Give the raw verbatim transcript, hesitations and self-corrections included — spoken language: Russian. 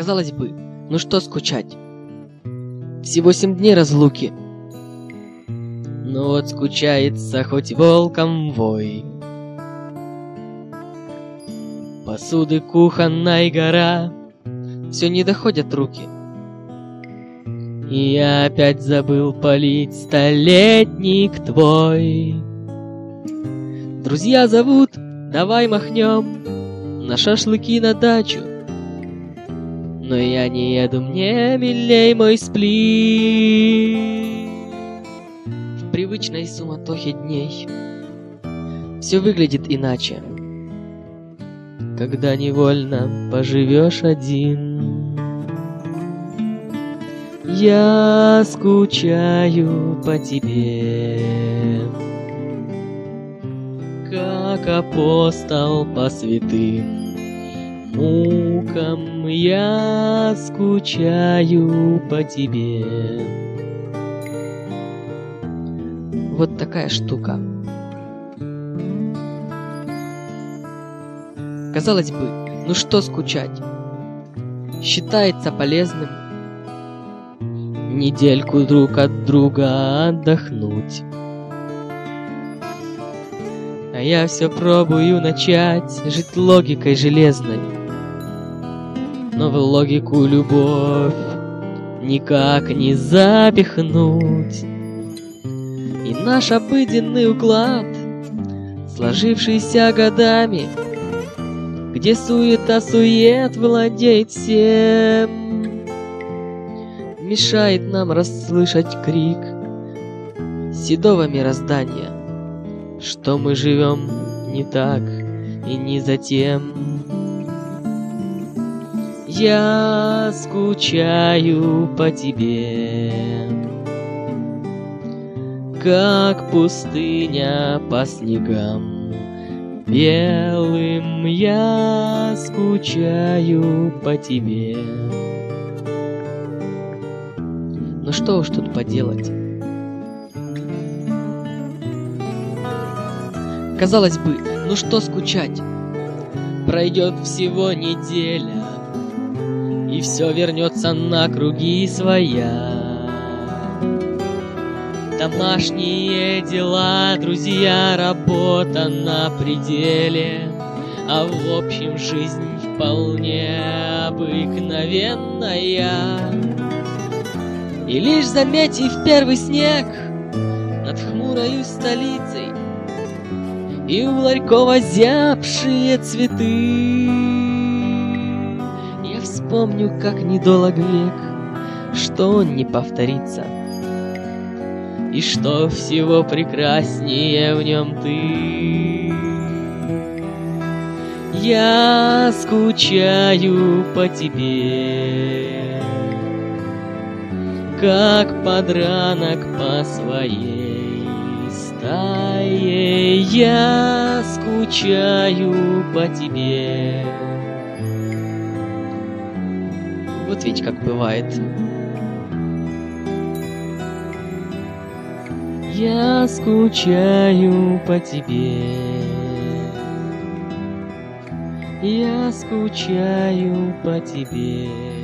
Казалось бы, ну что скучать? Всего семь дней разлуки. Но вот скучается хоть волком вой. Посуды кухонной гора, все не доходят руки. И я опять забыл полить столетник твой. Друзья зовут, давай махнем на шашлыки на дачу. Но я не еду, мне милей мой сплит. В привычной суматохе дней все выглядит иначе, когда невольно поживешь один. Я скучаю по тебе, как апостол по святым мукам. Я скучаю по тебе. Вот такая штука. Казалось бы, ну что скучать? Считается полезным недельку друг от друга отдохнуть. А я все пробую начать жить логикой железной, но в логику любовь никак не запихнуть. И наш обыденный уклад, сложившийся годами, где суета-сует владеет всем, мешает нам расслышать крик седого мироздания, что мы живем не так и не за тем. Я скучаю по тебе, как пустыня по снегам белым. Я скучаю по тебе. Ну что уж тут поделать? Казалось бы, ну что скучать? Пройдет всего неделя, и все вернется на круги своя. Домашние дела, друзья, работа на пределе, а в общем жизнь вполне обыкновенная. И лишь заметив первый снег над хмурою столицей и у ларьков озябшие цветы, я вспомню, как недолг век, что он не повторится, и что всего прекраснее в нем ты. Я скучаю по тебе, как подранок по своей стае. Я скучаю по тебе. Вот ведь как бывает. Я скучаю по тебе. Я скучаю по тебе.